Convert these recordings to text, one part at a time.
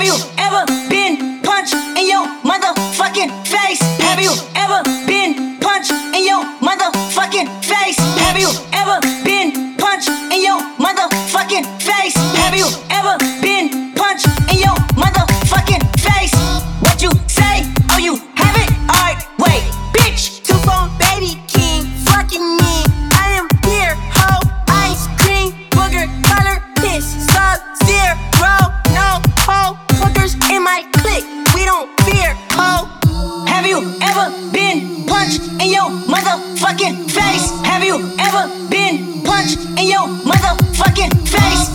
Have you ever been punched in your motherfucking face? Have you ever been punched in your motherfucking face? Have you ever been punched in your motherfucking face? Have you ever been punched in your motherfucking face? What you say? Oh, you have it? Alright, wait, bitch. Two-phone baby king, fucking me. I am here, ho. Ice cream, booger, color, piss, sub-zero. No ho, fuckers in my clique. We don't fear, ho. Have you ever been punched in your motherfucking face? Have you ever been punched in your motherfucking face?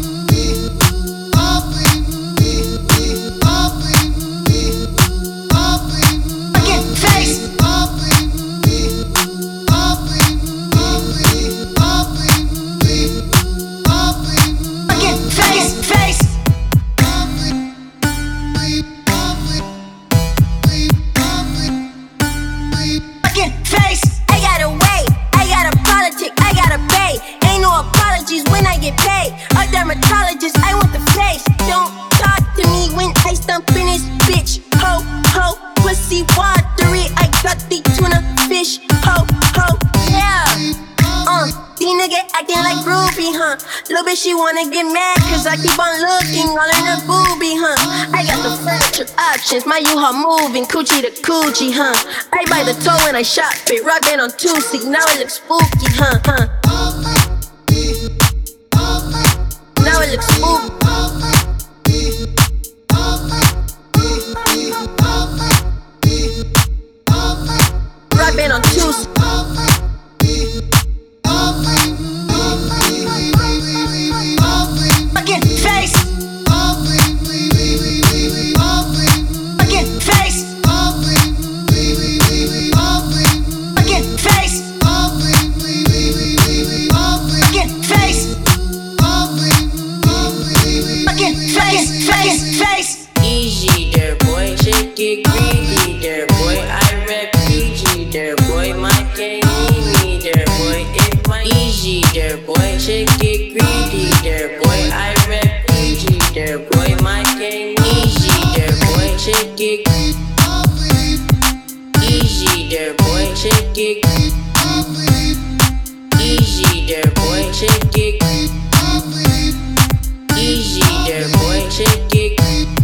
A dermatologist, I want the face. Don't talk to me when I stump in this bitch. Ho, ho, pussy watery. I got the tuna fish. Ho, ho, yeah. These niggas acting like Ruby, huh? Little bitch, she wanna get mad cause I keep on looking all in her boobie, huh? I got the furniture options, my U-Haul moving, coochie to coochie, huh? I buy the toe and I shop it, rock band on 2C, now it looks spooky, huh? Now it looks spooky. Rock band on 2C. Fucking face. Fucking face. Fucking face. Fucking face. Fucking face. Easy there, boy. Shake it greedy there, boy. I rap PG there, boy. My can't need me there, boy. If my easy there, boy. Shake it greedy there, boy. I rap PG there, boy. My can't easy there, boy. Shake it easy there, boy. Shake it easy there, boy. Shake it easy there, boy. Shake it.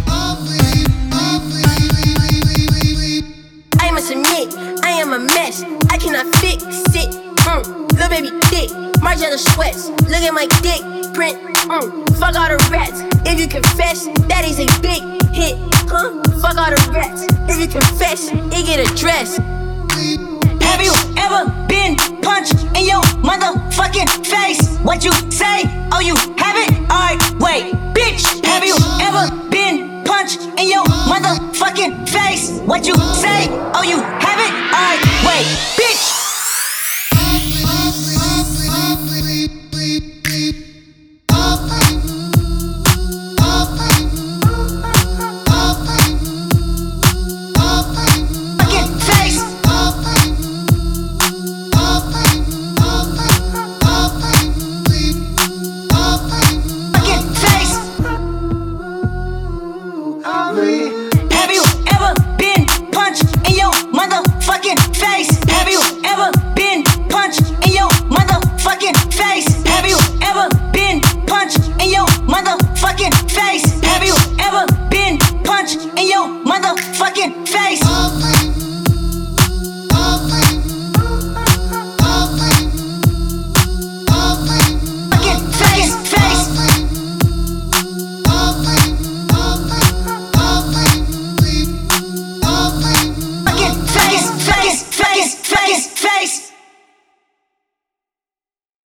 I must admit, I am a mess. I cannot fix it. Little baby dick, Margiela sweats. Look at my dick print. Fuck all the rats. If you confess, that is a big hit. Fuck all the rats. If you confess, it get addressed. Have you ever been punched in your motherfucking face? What you say? Oh, you have it? Alright, wait, bitch. Have you ever been punched in your motherfucking face? What you say? Oh, you have it? Alright, wait, bitch. Have you ever been punched in your motherfucking face? Have you ever been punched in your motherfucking face? Have you ever been punched in your motherfucking face? Have you ever been punched in your motherfucking face?